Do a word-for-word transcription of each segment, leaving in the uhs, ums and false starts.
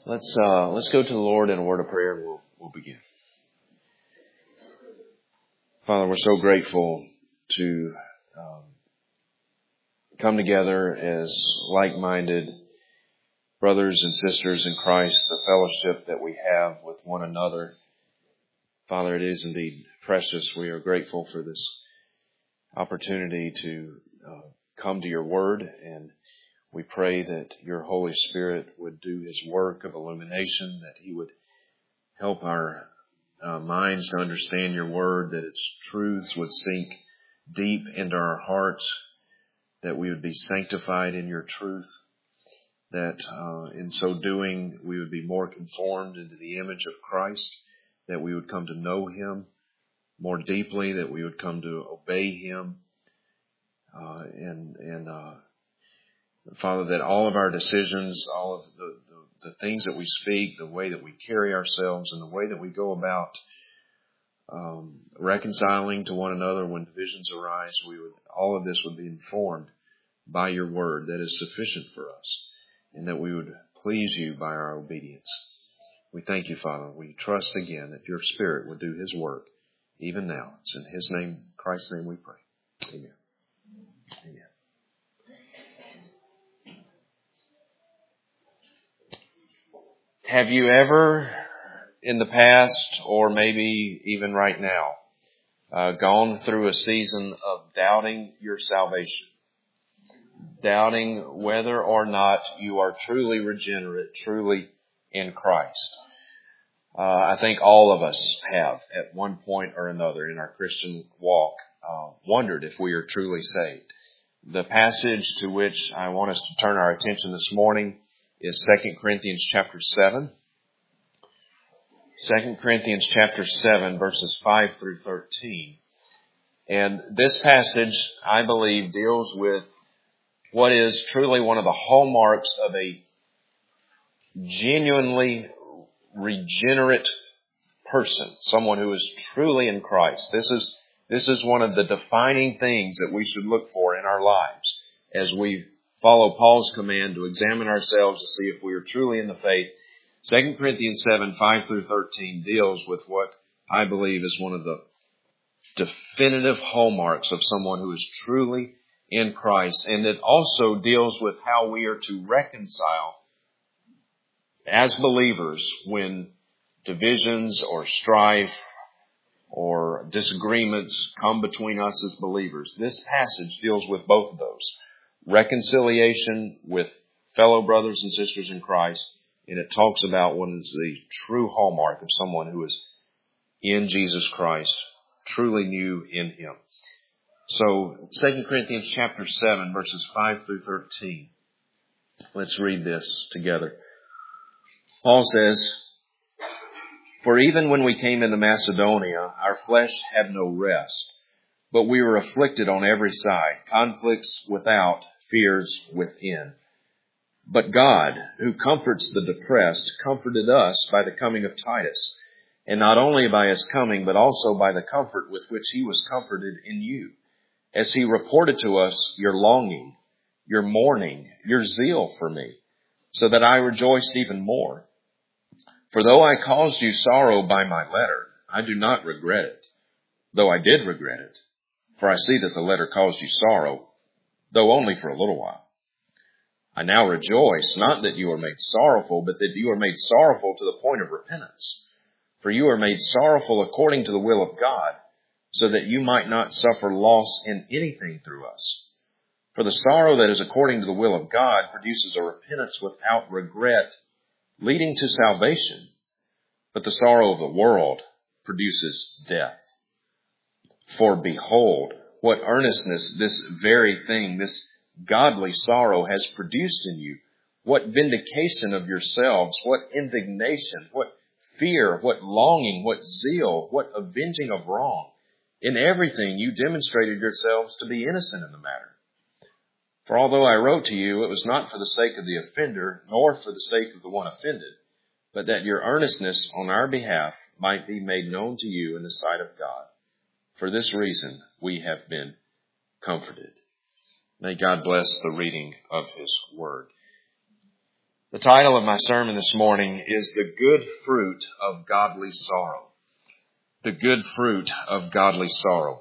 Let's uh, let's go to the Lord in a word of prayer and we'll we'll begin. Father, we're so grateful to um, come together as like-minded brothers and sisters in Christ, the fellowship that we have with one another. Father, it is indeed precious. We are grateful for this opportunity to uh, come to your word, and we pray that your Holy Spirit would do his work of illumination, that he would help our uh, minds to understand your word, that its truths would sink deep into our hearts, that we would be sanctified in your truth, that uh, in so doing we would be more conformed into the image of Christ, that we would come to know him more deeply, that we would come to obey him, uh, and and uh, Father, that all of our decisions, all of the, the, the things that we speak, the way that we carry ourselves, and the way that we go about um, reconciling to one another when divisions arise, we would all of this would be informed by your word that is sufficient for us, and that we would please you by our obedience. We thank you, Father. We trust again that your Spirit would do his work even now. It's in his name, Christ's name, we pray. Amen. Amen. Have you ever, in the past, or maybe even right now, uh, gone through a season of doubting your salvation? Doubting whether or not you are truly regenerate, truly in Christ. Uh, I think all of us have, at one point or another in our Christian walk, uh, wondered if we are truly saved. The passage to which I want us to turn our attention this morning is Second Corinthians chapter seven. Second Corinthians chapter seven, verses five through thirteen. And this passage, I believe, deals with what is truly one of the hallmarks of a genuinely regenerate person, someone who is truly in Christ. This is this is one of the defining things that we should look for in our lives as we follow Paul's command to examine ourselves to see if we are truly in the faith. Second Corinthians seven, five through thirteen deals with what I believe is one of the definitive hallmarks of someone who is truly in Christ. And it also deals with how we are to reconcile as believers when divisions or strife or disagreements come between us as believers. This passage deals with both of those. Reconciliation with fellow brothers and sisters in Christ, and it talks about what is the true hallmark of someone who is in Jesus Christ, truly new in him. So, Second Corinthians chapter seven, verses five through thirteen. Let's read this together. Paul says, "For even when we came into Macedonia, our flesh had no rest, but we were afflicted on every side, conflicts without, fears within. But God, who comforts the depressed, comforted us by the coming of Titus, and not only by his coming, but also by the comfort with which he was comforted in you, as he reported to us your longing, your mourning, your zeal for me, so that I rejoiced even more. For though I caused you sorrow by my letter, I do not regret it, though I did regret it. For I see that the letter caused you sorrow, though only for a little while. I now rejoice, not that you are made sorrowful, but that you are made sorrowful to the point of repentance. For you are made sorrowful according to the will of God, so that you might not suffer loss in anything through us. For the sorrow that is according to the will of God produces a repentance without regret, leading to salvation. But the sorrow of the world produces death. For behold, what earnestness this very thing, this godly sorrow has produced in you. What vindication of yourselves, what indignation, what fear, what longing, what zeal, what avenging of wrong. In everything you demonstrated yourselves to be innocent in the matter. For although I wrote to you, it was not for the sake of the offender, nor for the sake of the one offended, but that your earnestness on our behalf might be made known to you in the sight of God. For this reason we have been comforted." May God bless the reading of his word. The title of my sermon this morning is The Good Fruit of Godly Sorrow. The Good Fruit of Godly Sorrow.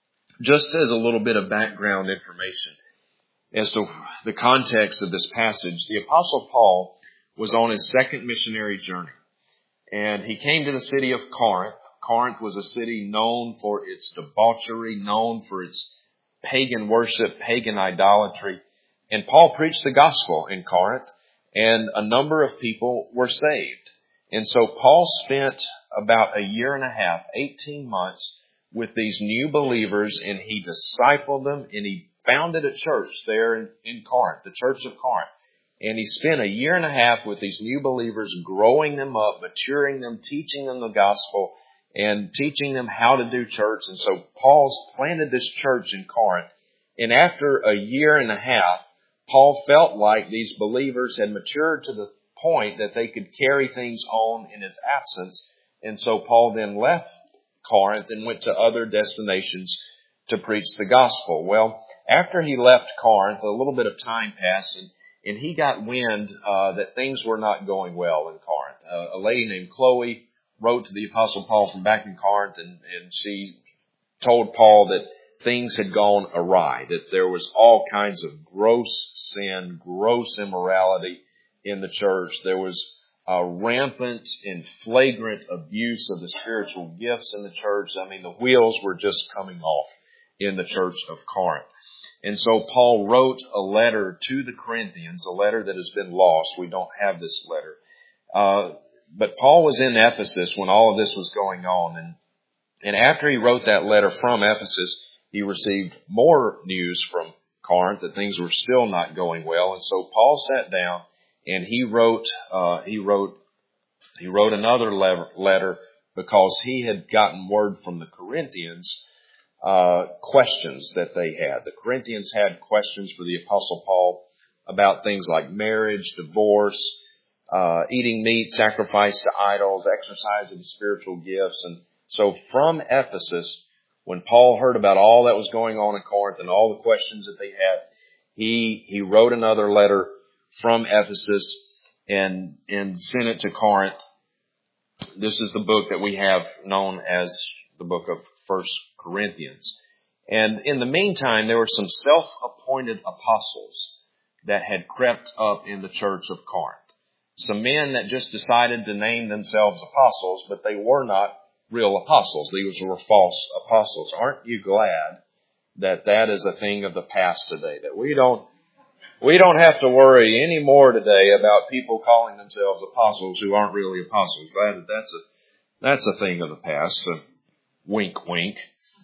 Just as a little bit of background information as to the context of this passage, the Apostle Paul was on his second missionary journey, and he came to the city of Corinth. Corinth was a city known for its debauchery, known for its pagan worship, pagan idolatry, and Paul preached the gospel in Corinth, and a number of people were saved. And so Paul spent about a year and a half, eighteen months, with these new believers, and he discipled them, and he founded a church there in, in Corinth, the Church of Corinth. And he spent a year and a half with these new believers, growing them up, maturing them, teaching them the gospel, and teaching them how to do church. And so Paul's planted this church in Corinth. And after a year and a half, Paul felt like these believers had matured to the point that they could carry things on in his absence. And so Paul then left Corinth and went to other destinations to preach the gospel. Well, after he left Corinth, a little bit of time passed, and, and he got wind uh, that things were not going well in Corinth. Uh, a lady named Chloe wrote to the Apostle Paul from back in Corinth, and, and she told Paul that things had gone awry, that there was all kinds of gross sin, gross immorality in the church. There was a rampant and flagrant abuse of the spiritual gifts in the church. I mean, the wheels were just coming off in the church of Corinth. And so Paul wrote a letter to the Corinthians, a letter that has been lost. We don't have this letter. Uh, but Paul was in Ephesus when all of this was going on. And, and after he wrote that letter from Ephesus, he received more news from Corinth that things were still not going well. And so Paul sat down and he wrote, uh, he wrote, he wrote another letter because he had gotten word from the Corinthians, uh, questions that they had. The Corinthians had questions for the Apostle Paul about things like marriage, divorce, uh, eating meat, sacrifice to idols, exercise of the spiritual gifts. And so from Ephesus, when Paul heard about all that was going on in Corinth and all the questions that they had, he, he wrote another letter from Ephesus and, and sent it to Corinth. This is the book that we have known as the book of First Corinthians. And in the meantime, there were some self-appointed apostles that had crept up in the church of Corinth. Some men that just decided to name themselves apostles, but they were not real apostles. These were false apostles. Aren't you glad that that is a thing of the past today? That we don't, we don't have to worry anymore today about people calling themselves apostles who aren't really apostles. Glad that that's a, that's a thing of the past. So, wink, wink.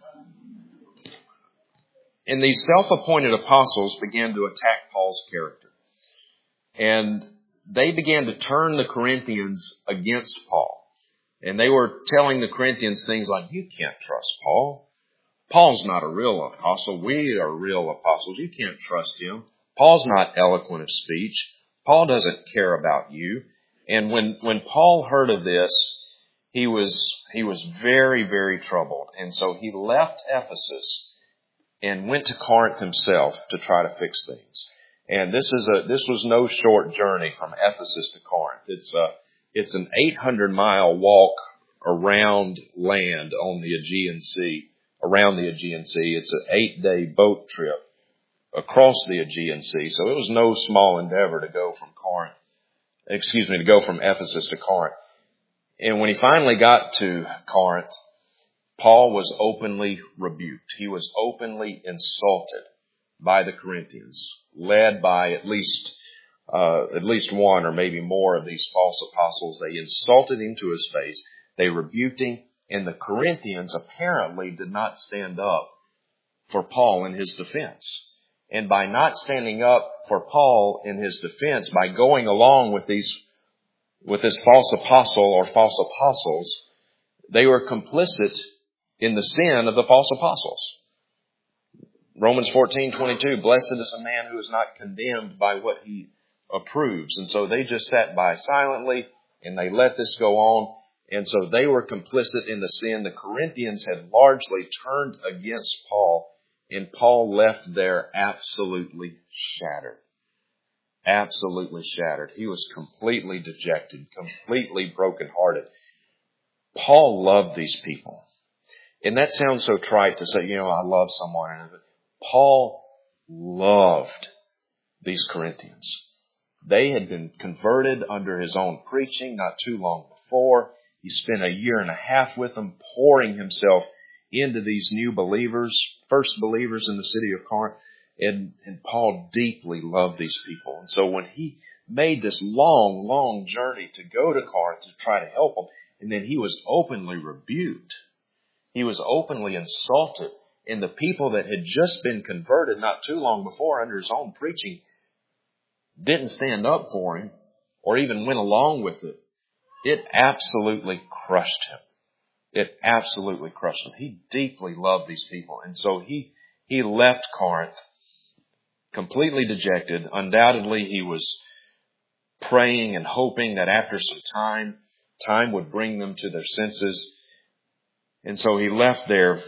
And these self-appointed apostles began to attack Paul's character. And they began to turn the Corinthians against Paul. And they were telling the Corinthians things like, you can't trust Paul. Paul's not a real apostle. We are real apostles. You can't trust him. Paul's not eloquent of speech. Paul doesn't care about you. And when, when Paul heard of this, he was, he was very, very troubled. And so he left Ephesus and went to Corinth himself to try to fix things. And this is a, this was no short journey from Ephesus to Corinth. It's a, It's an eight hundred mile walk around land on the Aegean Sea, around the Aegean Sea. It's an eight day boat trip across the Aegean Sea. So it was no small endeavor to go from Corinth, excuse me, to go from Ephesus to Corinth. And when he finally got to Corinth, Paul was openly rebuked. He was openly insulted by the Corinthians, led by at least Uh, at least one or maybe more of these false apostles. They insulted him to his face. They rebuked him. And the Corinthians apparently did not stand up for Paul in his defense. And by not standing up for Paul in his defense, by going along with these, with this false apostle or false apostles, they were complicit in the sin of the false apostles. Romans fourteen twenty-two, blessed is a man who is not condemned by what he approves. And so they just sat by silently and they let this go on. And so they were complicit in the sin. The Corinthians had largely turned against Paul, and Paul left there absolutely shattered. absolutely shattered. He was completely dejected, completely brokenhearted. Paul loved these people. And that sounds so trite to say, you know, I love someone. Paul loved these Corinthians. They had been converted under his own preaching not too long before. He spent a year and a half with them, pouring himself into these new believers, first believers in the city of Corinth. And, and Paul deeply loved these people. And so when he made this long, long journey to go to Corinth to try to help them, and then he was openly rebuked. He was openly insulted. And the people that had just been converted not too long before under his own preaching didn't stand up for him or even went along with it. It absolutely crushed him. It absolutely crushed him. He deeply loved these people. And so he, he left Corinth completely dejected. Undoubtedly, he was praying and hoping that after some time, time would bring them to their senses. And so he left there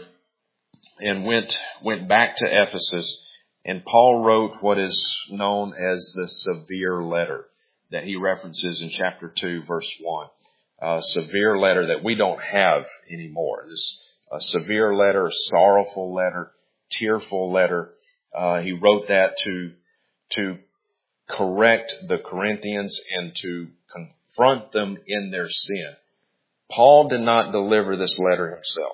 and went, went back to Ephesus. And Paul wrote what is known as the severe letter that he references in chapter two, verse one. A severe letter that we don't have anymore. This a severe letter, a sorrowful letter, tearful letter. Uh, he wrote that to, to correct the Corinthians and to confront them in their sin. Paul did not deliver this letter himself.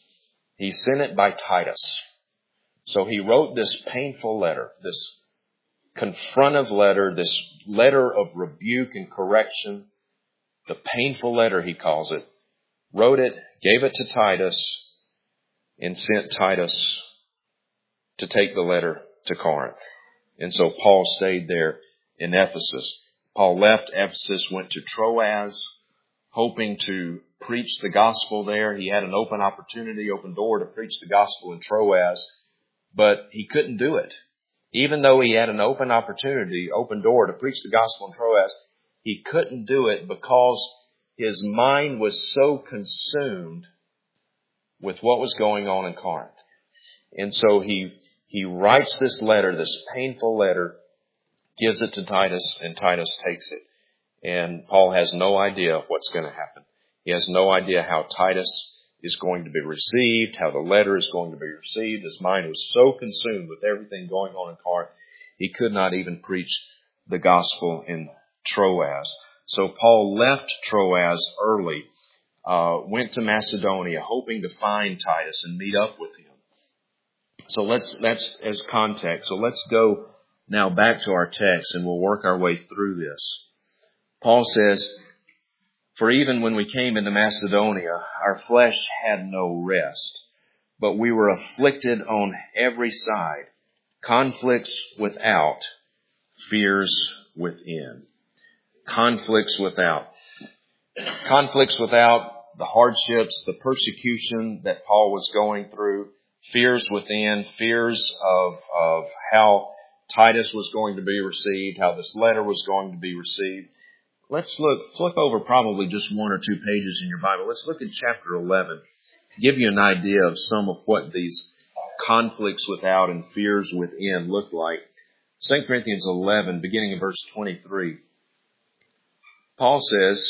He sent it by Titus. So he wrote this painful letter, this confrontive letter, this letter of rebuke and correction, the painful letter he calls it, wrote it, gave it to Titus, and sent Titus to take the letter to Corinth. And so Paul stayed there in Ephesus. Paul left Ephesus, went to Troas, hoping to preach the gospel there. He had an open opportunity, open door to preach the gospel in Troas, but he couldn't do it. Even though he had an open opportunity, open door to preach the gospel in Troas, he couldn't do it because his mind was so consumed with what was going on in Corinth. And so he he writes this letter, this painful letter, gives it to Titus, and Titus takes it. And Paul has no idea what's going to happen. He has no idea how Titus is going to be received, how the letter is going to be received. His mind was so consumed with everything going on in Corinth, he could not even preach the gospel in Troas. So Paul left Troas early, uh, went to Macedonia, hoping to find Titus and meet up with him. So let's, that's as context. So let's go now back to our text and we'll work our way through this. Paul says, "For even when we came into Macedonia, our flesh had no rest, but we were afflicted on every side, conflicts without, fears within." Conflicts without. Conflicts without, the hardships, the persecution that Paul was going through, fears within, fears of, of how Titus was going to be received, how this letter was going to be received. Let's look, flip over probably just one or two pages in your Bible. Let's look at chapter eleven. Give you an idea of some of what these conflicts without and fears within look like. Second Corinthians eleven, beginning in verse twenty-three. Paul says,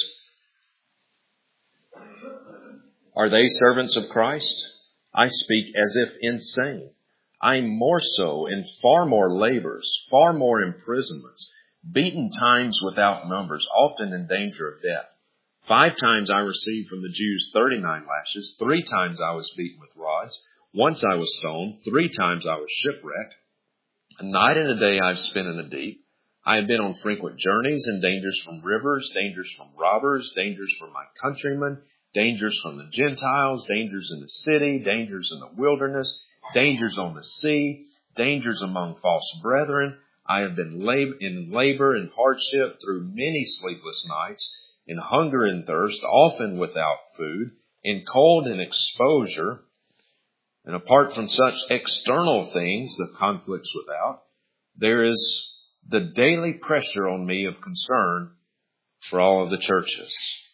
"Are they servants of Christ? I speak as if insane. I am more so in far more labors, far more imprisonments, beaten times without numbers, often in danger of death. Five times I received from the Jews thirty-nine lashes. Three times I was beaten with rods. Once I was stoned. Three times I was shipwrecked. A night and a day I've spent in the deep. I have been on frequent journeys and dangers from rivers, dangers from robbers, dangers from my countrymen, dangers from the Gentiles, dangers in the city, dangers in the wilderness, dangers on the sea, dangers among false brethren. I have been lab- in labor and hardship through many sleepless nights, in hunger and thirst, often without food, in cold and exposure." And apart from such external things, the conflicts without, there is the daily pressure on me of concern for all of the churches.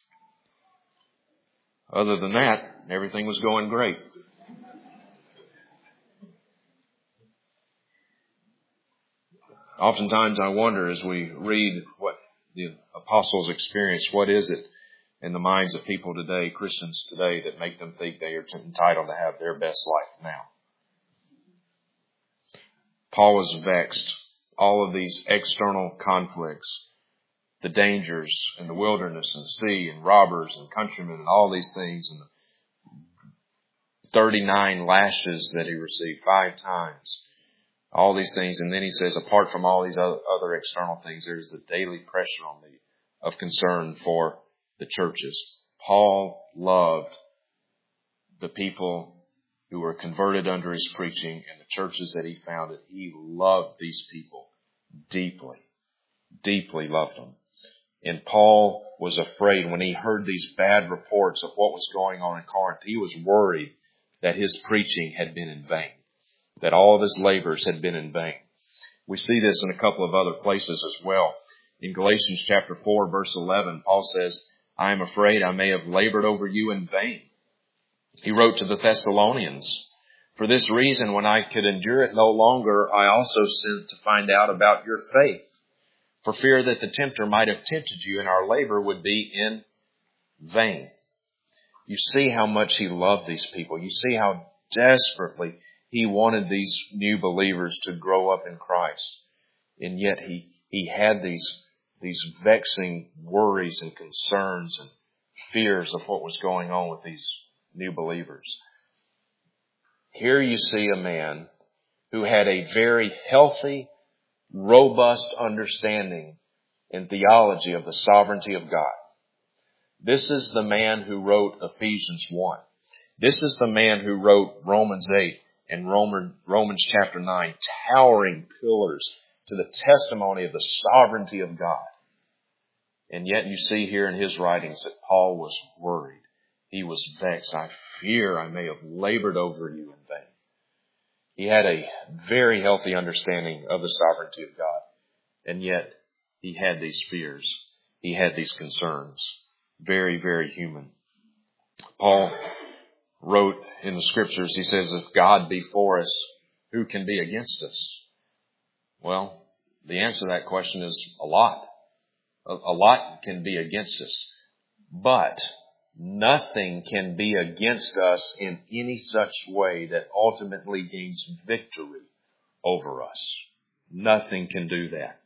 Other than that, everything was going great. Oftentimes I wonder as we read what the apostles experienced, what is it in the minds of people today, Christians today, that make them think they are entitled to have their best life now? Paul was vexed. All of these external conflicts, the dangers in the wilderness and the sea and robbers and countrymen and all these things, and the thirty-nine lashes that he received five times. All these things. And then he says, apart from all these other external things, there's the daily pressure on me of concern for the churches. Paul loved the people who were converted under his preaching and the churches that he founded. He loved these people deeply, deeply loved them. And Paul was afraid when he heard these bad reports of what was going on in Corinth. He was worried that his preaching had been in vain, that all of his labors had been in vain. We see this in a couple of other places as well. In Galatians chapter four, verse eleven, Paul says, I am afraid I may have labored over you in vain. He wrote to the Thessalonians, for this reason, when I could endure it no longer, I also sent to find out about your faith, for fear that the tempter might have tempted you and our labor would be in vain. You see how much he loved these people. You see how desperately he wanted these new believers to grow up in Christ. And yet he, he had these, these vexing worries and concerns and fears of what was going on with these new believers. Here you see a man who had a very healthy, robust understanding and theology of the sovereignty of God. This is the man who wrote Ephesians one. This is the man who wrote Romans eight and Roman, Romans chapter nine, towering pillars to the testimony of the sovereignty of God. And yet you see here in his writings that Paul was worried. He was vexed. I fear I may have labored over you in vain. He had a very healthy understanding of the sovereignty of God. And yet he had these fears. He had these concerns. Very, very human. Paul wrote in the scriptures, he says, if God be for us, who can be against us? Well, the answer to that question is a lot. A, a lot can be against us. But nothing can be against us in any such way that ultimately gains victory over us. Nothing can do that.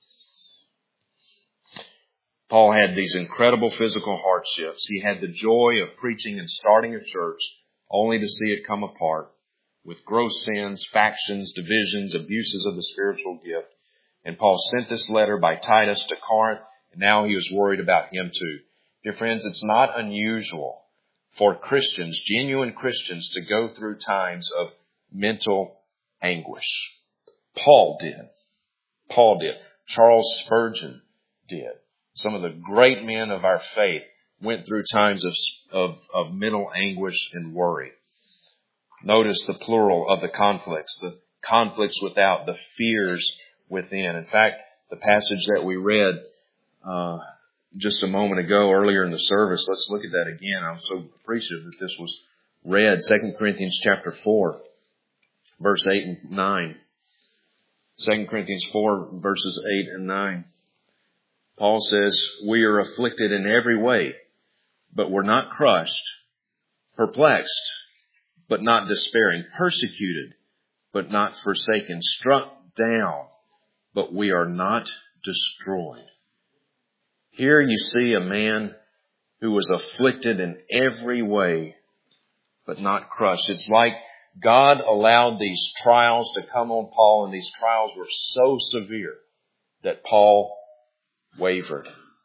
Paul had these incredible physical hardships. He had the joy of preaching and starting a church only to see it come apart with gross sins, factions, divisions, abuses of the spiritual gift. And Paul sent this letter by Titus to Corinth, and now he was worried about him too. Dear friends, it's not unusual for Christians, genuine Christians, to go through times of mental anguish. Paul did. Paul did. Charles Spurgeon did. Some of the great men of our faith went through times of, of, of mental anguish and worry. Notice the plural of the conflicts, the conflicts without, the fears within. In fact, the passage that we read uh, just a moment ago earlier in the service, let's look at that again. I'm so appreciative that this was read. Second Corinthians chapter four, verse eight and nine. Second Corinthians four, verses eight and nine. Paul says, we are afflicted in every way, but we're not crushed, perplexed, but not despairing, persecuted, but not forsaken, struck down, but we are not destroyed. Here you see a man who was afflicted in every way, but not crushed. It's like God allowed these trials to come on Paul, and these trials were so severe that Paul wavered.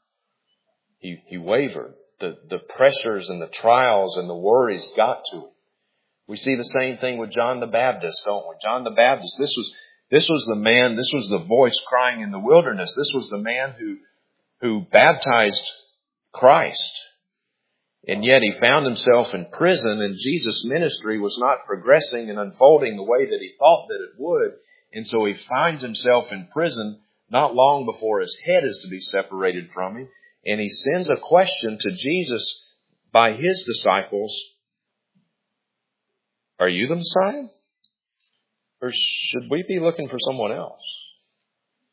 He, he wavered. The, the pressures and the trials and the worries got to him. We see the same thing with John the Baptist, don't we? John the Baptist, this was, this was the man, this was the voice crying in the wilderness. This was the man who, who baptized Christ. And yet he found himself in prison, and Jesus' ministry was not progressing and unfolding the way that he thought that it would. And so he finds himself in prison not long before his head is to be separated from him. And he sends a question to Jesus by his disciples. Are you the Messiah? Or should we be looking for someone else?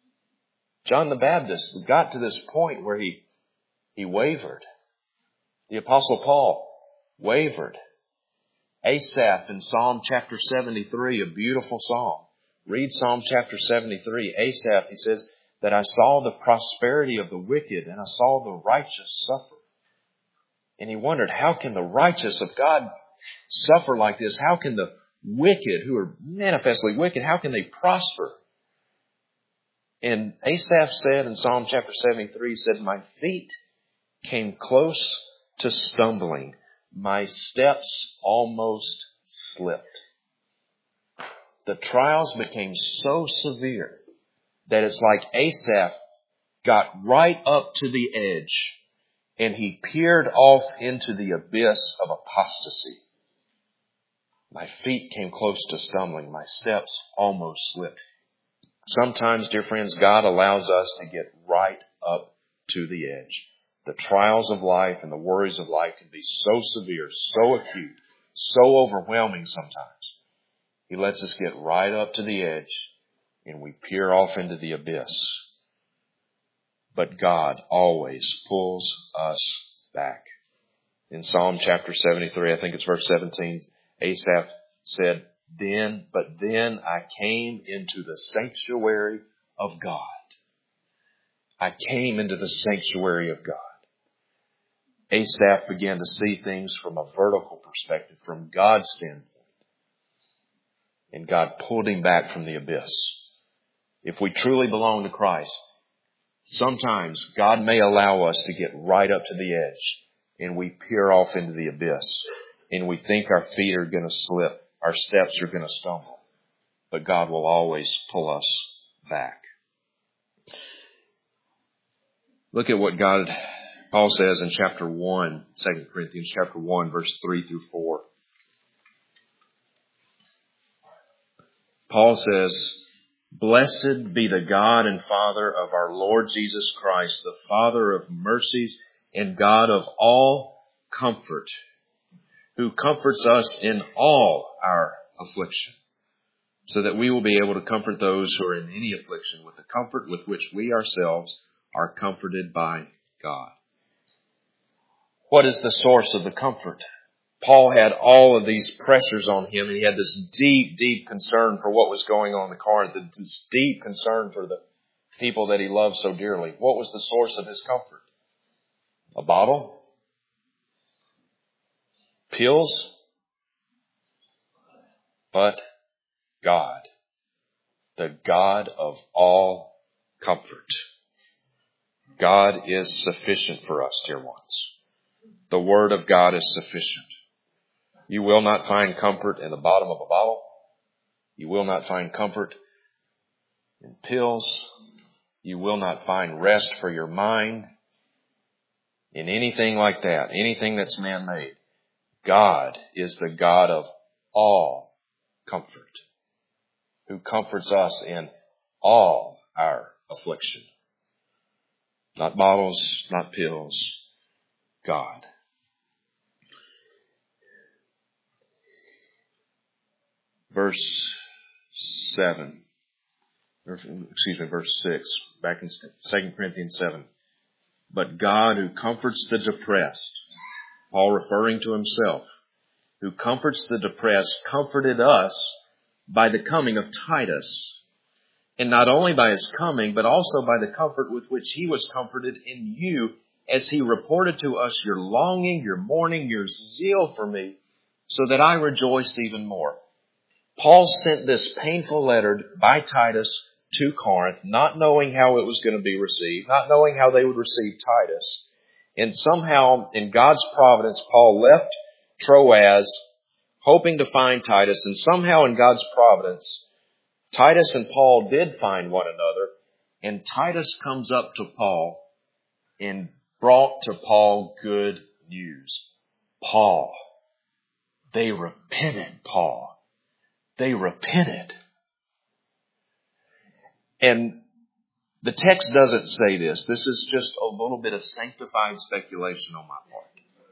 John the Baptist got to this point where he, he wavered. The Apostle Paul wavered. Asaph in Psalm chapter seventy-three, a beautiful psalm. Read Psalm chapter seventy-three. Asaph, he says, that I saw the prosperity of the wicked and I saw the righteous suffer. And he wondered, how can the righteous of God suffer like this? How can the wicked, who are manifestly wicked, how can they prosper? And Asaph said in Psalm chapter seventy-three, he said, my feet came close to stumbling. My steps almost slipped. The trials became so severe that it's like Asaph got right up to the edge and he peered off into the abyss of apostasy. My feet came close to stumbling. My steps almost slipped. Sometimes, dear friends, God allows us to get right up to the edge. The trials of life and the worries of life can be so severe, so acute, so overwhelming sometimes. He lets us get right up to the edge and we peer off into the abyss. But God always pulls us back. In Psalm chapter seventy-three, I think it's verse seventeen, Asaph said, Then, but then I came into the sanctuary of God. I came into the sanctuary of God. Asaph began to see things from a vertical perspective, from God's standpoint. And God pulled him back from the abyss. If we truly belong to Christ, sometimes God may allow us to get right up to the edge and we peer off into the abyss and we think our feet are going to slip, our steps are going to stumble. But God will always pull us back. Look at what God, Paul says in chapter one, Second Corinthians chapter one, verse three through four. Paul says, Blessed be the God and Father of our Lord Jesus Christ, the Father of mercies and God of all comfort, who comforts us in all our affliction, so that we will be able to comfort those who are in any affliction with the comfort with which we ourselves are comforted by God. What is the source of the comfort? Paul had all of these pressures on him, and he had this deep, deep concern for what was going on in Corinth, this deep concern for the people that he loved so dearly. What was the source of his comfort? A bottle? Pills? But God, the God of all comfort. God is sufficient for us, dear ones. The Word of God is sufficient. You will not find comfort in the bottom of a bottle. You will not find comfort in pills. You will not find rest for your mind in anything like that, anything that's man-made. God is the God of all comfort, who comforts us in all our affliction. Not bottles, not pills, God. Verse seven, or, excuse me, verse six, back in Second Corinthians seven. But God who comforts the depressed, Paul referring to himself, who comforts the depressed, comforted us by the coming of Titus. And not only by his coming, but also by the comfort with which he was comforted in you, as he reported to us your longing, your mourning, your zeal for me, so that I rejoiced even more. Paul sent this painful letter by Titus to Corinth, not knowing how it was going to be received, not knowing how they would receive Titus. And somehow, in God's providence, Paul left Troas, hoping to find Titus. And somehow, in God's providence, Titus and Paul did find one another. And Titus comes up to Paul and brought to Paul good news. Paul, they repented, Paul. They repented. And the text doesn't say this. This is just a little bit of sanctified speculation on my part.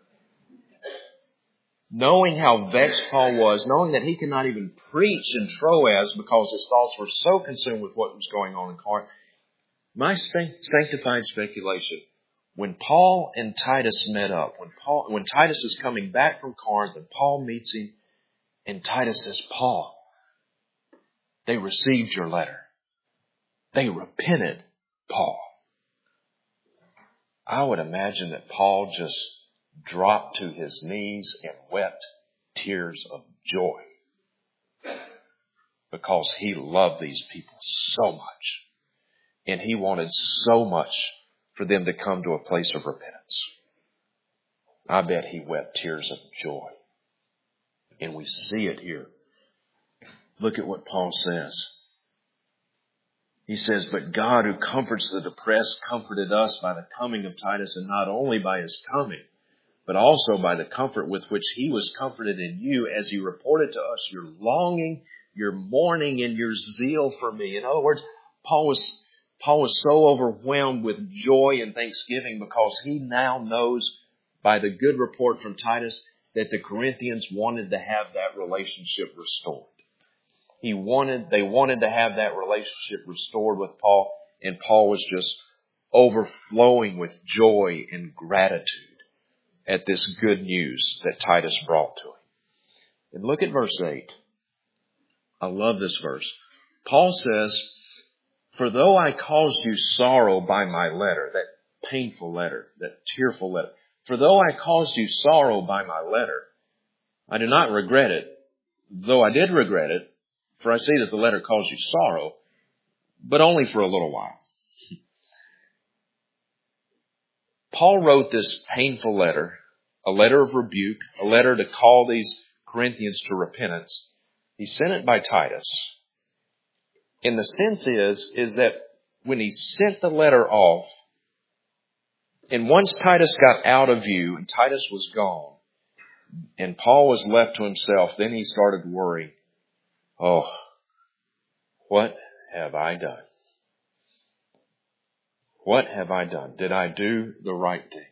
Knowing how vexed Paul was, knowing that he could not even preach in Troas because his thoughts were so consumed with what was going on in Corinth, My sanctified speculation, when Paul and Titus met up, when Paul, when Titus is coming back from Corinth and Paul meets him, and Titus says, Paul, they received your letter. They repented, Paul. I would imagine that Paul just dropped to his knees and wept tears of joy because he loved these people so much. And he wanted so much for them to come to a place of repentance. I bet he wept tears of joy. And we see it here. Look at what Paul says. He says, but God who comforts the depressed comforted us by the coming of Titus, and not only by his coming, but also by the comfort with which he was comforted in you, as he reported to us your longing, your mourning, and your zeal for me. In other words, Paul was, Paul was so overwhelmed with joy and thanksgiving because he now knows by the good report from Titus that the Corinthians wanted to have that relationship restored. He wanted, they wanted to have that relationship restored with Paul, and Paul was just overflowing with joy and gratitude at this good news that Titus brought to him. And look at verse eight. I love this verse. Paul says, for though I caused you sorrow by my letter, that painful letter, that tearful letter, for though I caused you sorrow by my letter, I do not regret it, though I did regret it, for I see that the letter caused you sorrow, but only for a little while. Paul wrote this painful letter, a letter of rebuke, a letter to call these Corinthians to repentance. He sent it by Titus. And the sense is, is that when he sent the letter off, and once Titus got out of view and Titus was gone, and Paul was left to himself, then he started worrying. Oh, what have I done? What have I done? Did I do the right thing?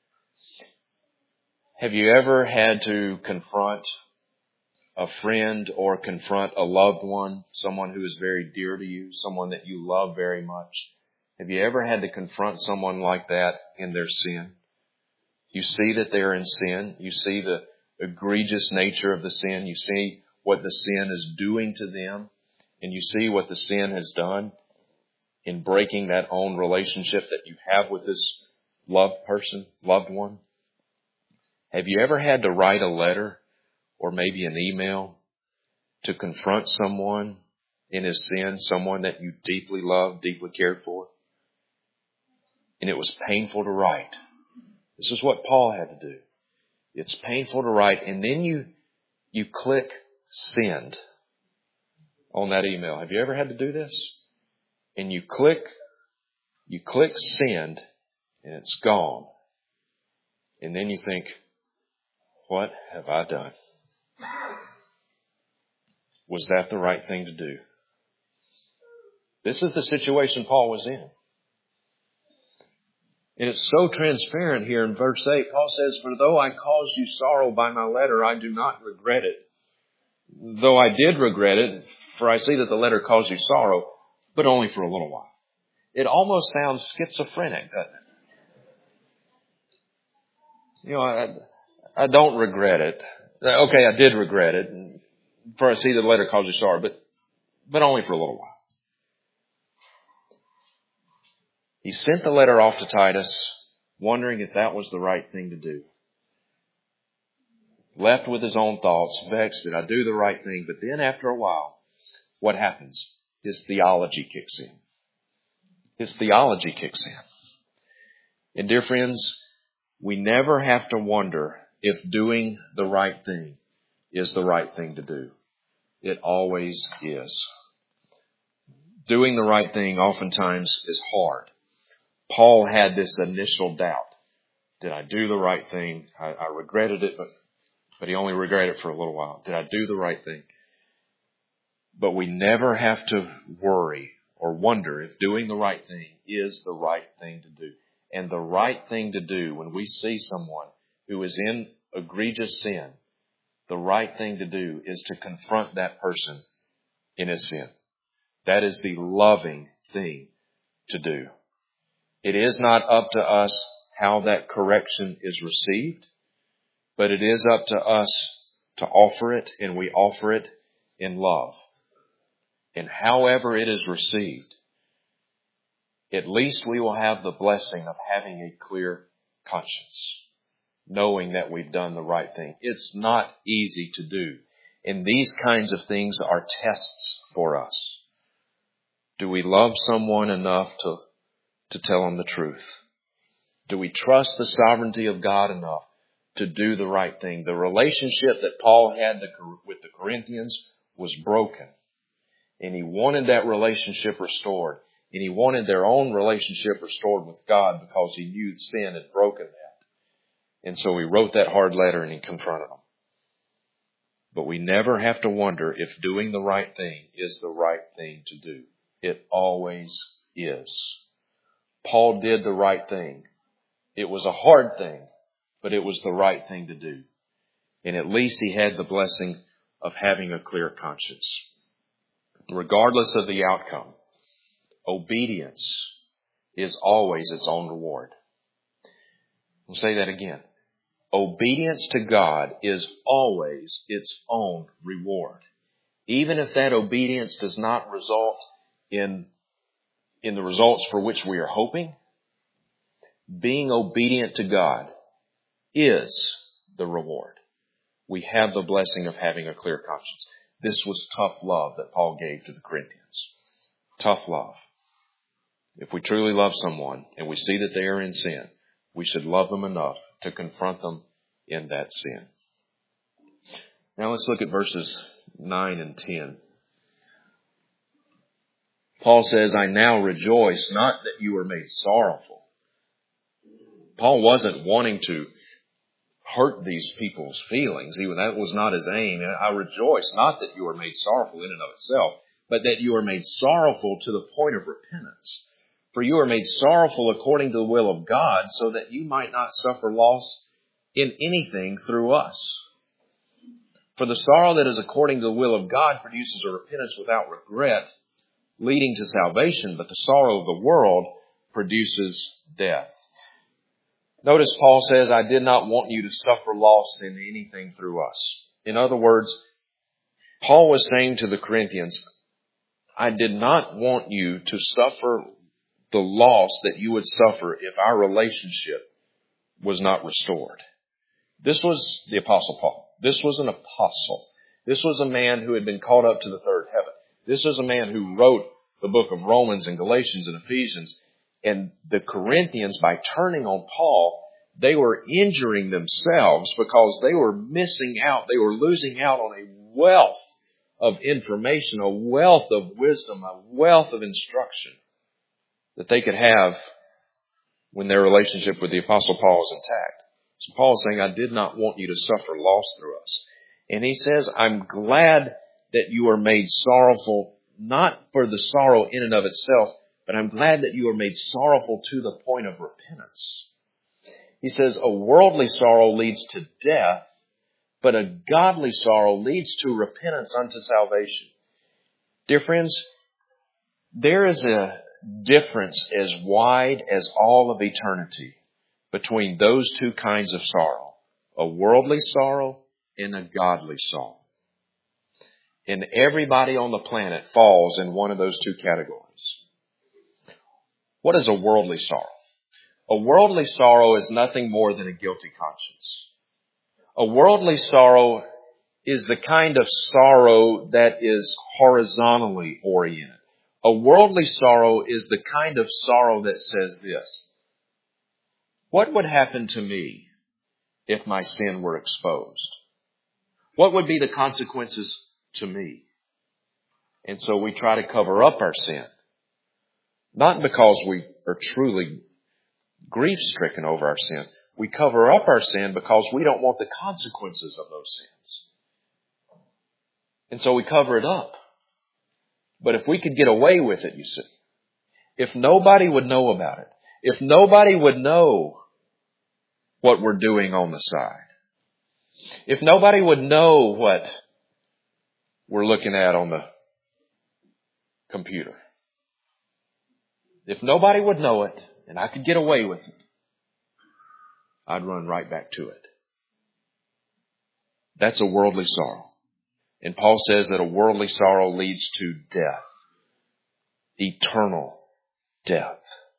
Have you ever had to confront a friend or confront a loved one, someone who is very dear to you, someone that you love very much? Have you ever had to confront someone like that in their sin? You see that they're in sin. You see the egregious nature of the sin. You see what the sin is doing to them. And you see what the sin has done in breaking that own relationship that you have with this loved person, loved one. Have you ever had to write a letter or maybe an email to confront someone in his sin, someone that you deeply love, deeply cared for? And it was painful to write. This is what Paul had to do. It's painful to write, and then you you click send on that email. Have you ever had to do this? And you click, you click send, and it's gone. And then you think, what have I done? Was that the right thing to do? This is the situation Paul was in. And it's so transparent here in verse eight. Paul says, for though I caused you sorrow by my letter, I do not regret it. Though I did regret it, for I see that the letter caused you sorrow, but only for a little while. It almost sounds schizophrenic, doesn't it? You know, I, I don't regret it. Okay, I did regret it, for I see that the letter caused you sorrow, but, but only for a little while. He sent the letter off to Titus, wondering if that was the right thing to do. Left with his own thoughts, vexed, did I do the right thing? But then after a while, what happens? His theology kicks in. His theology kicks in. And dear friends, we never have to wonder if doing the right thing is the right thing to do. It always is. Doing the right thing oftentimes is hard. Paul had this initial doubt. Did I do the right thing? I, I regretted it, but But he only regretted it for a little while. Did I do the right thing? But we never have to worry or wonder if doing the right thing is the right thing to do. And the right thing to do when we see someone who is in egregious sin, the right thing to do is to confront that person in his sin. That is the loving thing to do. It is not up to us how that correction is received, but it is up to us to offer it, and we offer it in love. And however it is received, at least we will have the blessing of having a clear conscience, knowing that we've done the right thing. It's not easy to do. And these kinds of things are tests for us. Do we love someone enough to, to tell them the truth? Do we trust the sovereignty of God enough to do the right thing? The relationship that Paul had with the Corinthians was broken. And he wanted that relationship restored. And he wanted their own relationship restored with God because he knew sin had broken that. And so he wrote that hard letter and he confronted them. But we never have to wonder if doing the right thing is the right thing to do. It always is. Paul did the right thing. It was a hard thing, but it was the right thing to do. And at least he had the blessing of having a clear conscience. Regardless of the outcome, obedience is always its own reward. I'll say that again. Obedience to God is always its own reward. Even if that obedience does not result in, in the results for which we are hoping, being obedient to God is the reward. We have the blessing of having a clear conscience. This was tough love that Paul gave to the Corinthians. Tough love. If we truly love someone and we see that they are in sin, we should love them enough to confront them in that sin. Now let's look at verses nine and ten. Paul says, I now rejoice, not that you were made sorrowful. Paul wasn't wanting to hurt these people's feelings. He, that was not his aim. I rejoice, not that you were made sorrowful in and of itself, but that you are made sorrowful to the point of repentance. For you are made sorrowful according to the will of God, so that you might not suffer loss in anything through us. For the sorrow that is according to the will of God produces a repentance without regret, leading to salvation, but the sorrow of the world produces death. Notice Paul says, I did not want you to suffer loss in anything through us. In other words, Paul was saying to the Corinthians, I did not want you to suffer the loss that you would suffer if our relationship was not restored. This was the Apostle Paul. This was an apostle. This was a man who had been called up to the third heaven. This was a man who wrote the book of Romans and Galatians and Ephesians. And the Corinthians, by turning on Paul, they were injuring themselves because they were missing out. They were losing out on a wealth of information, a wealth of wisdom, a wealth of instruction that they could have when their relationship with the Apostle Paul is intact. So Paul is saying, I did not want you to suffer loss through us. And he says, I'm glad that you are made sorrowful, not for the sorrow in and of itself, but I'm glad that you are made sorrowful to the point of repentance. He says, a worldly sorrow leads to death, but a godly sorrow leads to repentance unto salvation. Dear friends, there is a difference as wide as all of eternity between those two kinds of sorrow, a worldly sorrow and a godly sorrow. And everybody on the planet falls in one of those two categories. What is a worldly sorrow? A worldly sorrow is nothing more than a guilty conscience. A worldly sorrow is the kind of sorrow that is horizontally oriented. A worldly sorrow is the kind of sorrow that says this: what would happen to me if my sin were exposed? What would be the consequences to me? And so we try to cover up our sin. Not because we are truly grief-stricken over our sin. We cover up our sin because we don't want the consequences of those sins. And so we cover it up. But if we could get away with it, you see, if nobody would know about it, if nobody would know what we're doing on the side, if nobody would know what we're looking at on the computer, if nobody would know it, and I could get away with it, I'd run right back to it. That's a worldly sorrow. And Paul says that a worldly sorrow leads to death. Eternal death.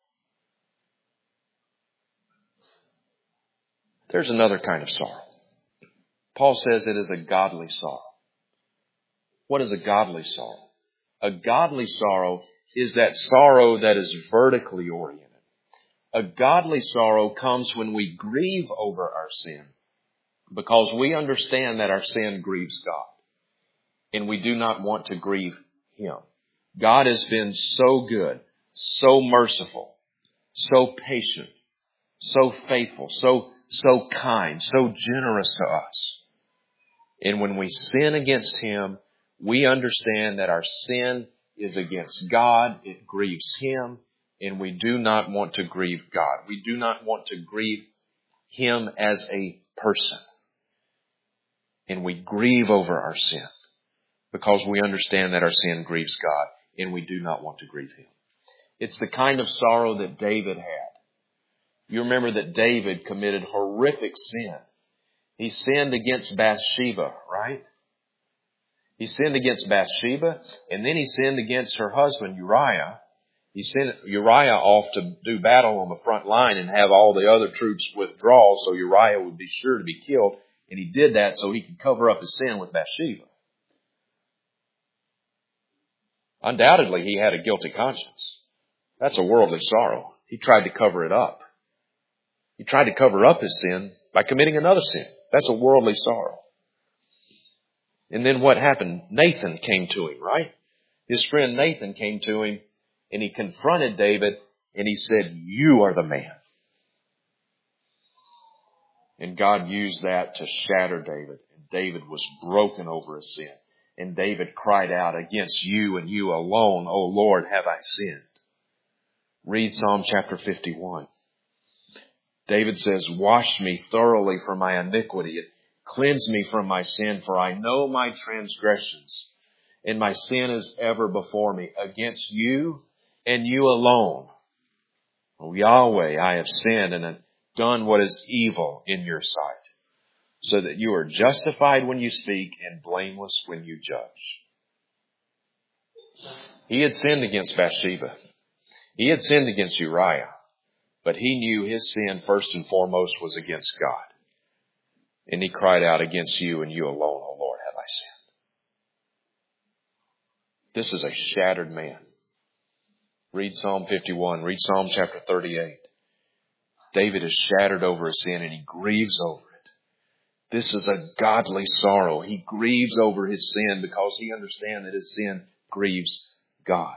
There's another kind of sorrow. Paul says it is a godly sorrow. What is a godly sorrow? A godly sorrow is that sorrow that is vertically oriented. A godly sorrow comes when we grieve over our sin because we understand that our sin grieves God. And we do not want to grieve Him. God has been so good, so merciful, so patient, so faithful, so, so kind, so generous to us. And when we sin against Him, we understand that our sin is against God. It grieves Him. And we do not want to grieve God. We do not want to grieve Him as a person. And we grieve over our sin because we understand that our sin grieves God and we do not want to grieve Him. It's the kind of sorrow that David had. You remember that David committed horrific sin. He sinned against Bathsheba, right? He sinned against Bathsheba, and then he sinned against her husband Uriah. He sent Uriah off to do battle on the front line and have all the other troops withdraw so Uriah would be sure to be killed. And he did that so he could cover up his sin with Bathsheba. Undoubtedly, he had a guilty conscience. That's a worldly sorrow. He tried to cover it up. He tried to cover up his sin by committing another sin. That's a worldly sorrow. And then what happened? Nathan came to him, right? His friend Nathan came to him and he confronted David and he said, "You are the man." And God used that to shatter David. And David was broken over his sin. And David cried out, "Against you and you alone, O Lord, have I sinned." Read Psalm chapter fifty-one. David says, "Wash me thoroughly from my iniquity and cleanse me from my sin, for I know my transgressions, and my sin is ever before me. Against you and you alone, O Yahweh, I have sinned and have done what is evil in your sight, so that you are justified when you speak and blameless when you judge." He had sinned against Bathsheba. He had sinned against Uriah. But he knew his sin first and foremost was against God. And he cried out, "Against you and you alone, O Lord, have I sinned." This is a shattered man. Read Psalm fifty-one. Read Psalm chapter thirty-eight. David is shattered over his sin and he grieves over it. This is a godly sorrow. He grieves over his sin because he understands that his sin grieves God.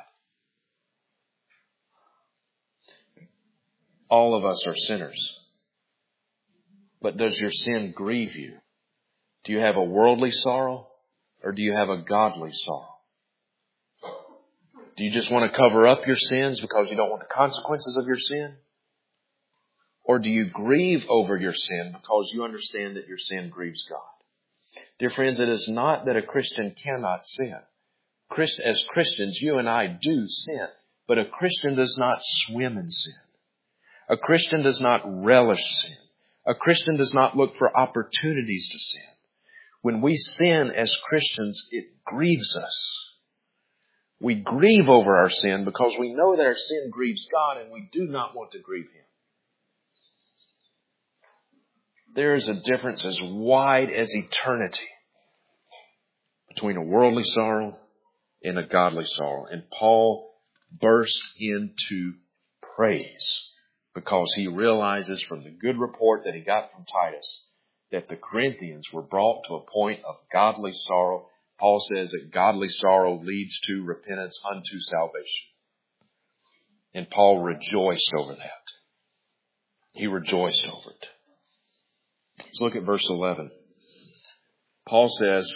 All of us are sinners. But does your sin grieve you? Do you have a worldly sorrow or do you have a godly sorrow? Do you just want to cover up your sins because you don't want the consequences of your sin? Or do you grieve over your sin because you understand that your sin grieves God? Dear friends, it is not that a Christian cannot sin. As Christians, you and I do sin. But a Christian does not swim in sin. A Christian does not relish sin. A Christian does not look for opportunities to sin. When we sin as Christians, it grieves us. We grieve over our sin because we know that our sin grieves God and we do not want to grieve Him. There is a difference as wide as eternity between a worldly sorrow and a godly sorrow. And Paul burst into praise because he realizes from the good report that he got from Titus that the Corinthians were brought to a point of godly sorrow. Paul says that godly sorrow leads to repentance unto salvation. And Paul rejoiced over that. He rejoiced over it. Let's look at verse eleven. Paul says,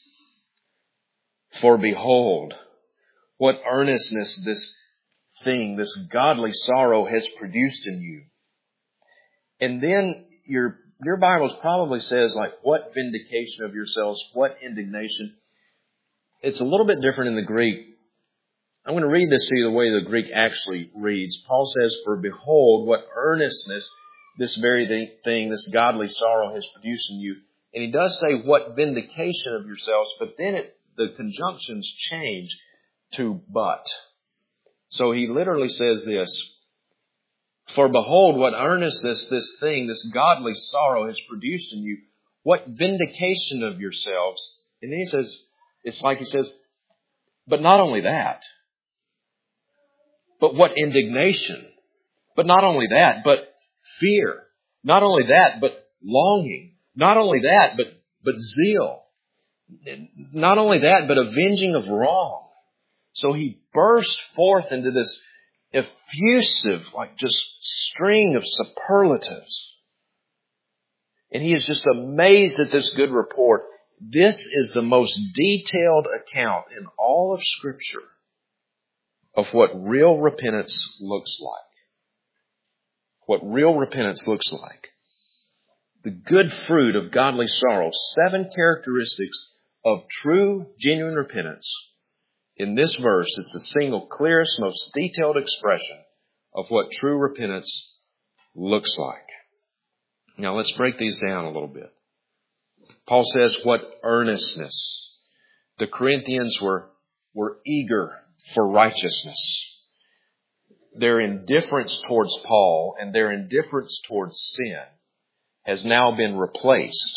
"For behold, what earnestness this thing, this godly sorrow has produced in you." And then your your Bible probably says, like, what vindication of yourselves, what indignation. It's a little bit different in the Greek. I'm going to read this to you the way the Greek actually reads. Paul says, "For behold, what earnestness this very thing, this godly sorrow has produced in you." And he does say, "What vindication of yourselves," but then it, the conjunctions change to "but." So he literally says this, "For behold, what earnestness this thing, this godly sorrow has produced in you. What vindication of yourselves." And then he says, it's like he says, "But not only that, but what indignation. But not only that, but fear. Not only that, but longing. Not only that, but, but zeal. Not only that, but avenging of wrong." So he burst forth into this effusive, like just string of superlatives. And he is just amazed at this good report. This is the most detailed account in all of Scripture of what real repentance looks like. What real repentance looks like. The good fruit of godly sorrow. Seven characteristics of true, genuine repentance. In this verse, it's the single clearest, most detailed expression of what true repentance looks like. Now let's break these down a little bit. Paul says, what earnestness. The Corinthians were, were eager for righteousness. Their indifference towards Paul and their indifference towards sin has now been replaced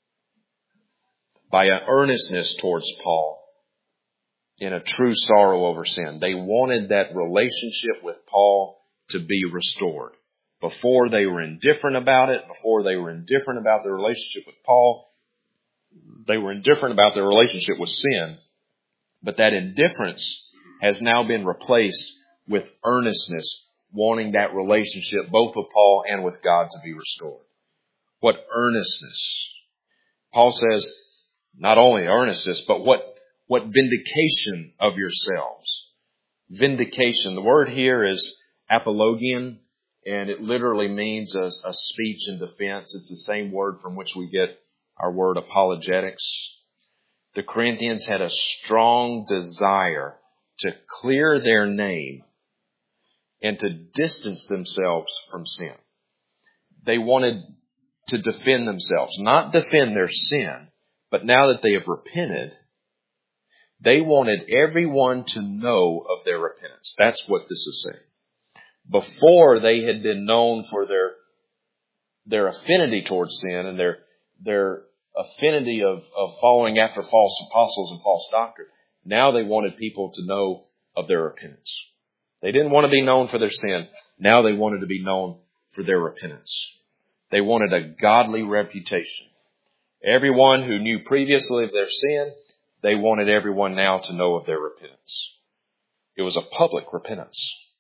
by an earnestness towards Paul in a true sorrow over sin. They wanted that relationship with Paul to be restored. Before they were indifferent about it, before they were indifferent about their relationship with Paul, they were indifferent about their relationship with sin. But that indifference has now been replaced with earnestness, wanting that relationship both with Paul and with God to be restored. What earnestness. Paul says, not only earnestness, but what, what vindication of yourselves. Vindication. The word here is apologian, and it literally means a, a speech in defense. It's the same word from which we get our word apologetics. The Corinthians had a strong desire to clear their name and to distance themselves from sin. They wanted to defend themselves, not defend their sin, but now that they have repented, they wanted everyone to know of their repentance. That's what this is saying. Before, they had been known for their their affinity towards sin and their their affinity of, of following after false apostles and false doctrine. Now they wanted people to know of their repentance. They didn't want to be known for their sin. Now they wanted to be known for their repentance. They wanted a godly reputation. Everyone who knew previously of their sin, they wanted everyone now to know of their repentance. It was a public repentance.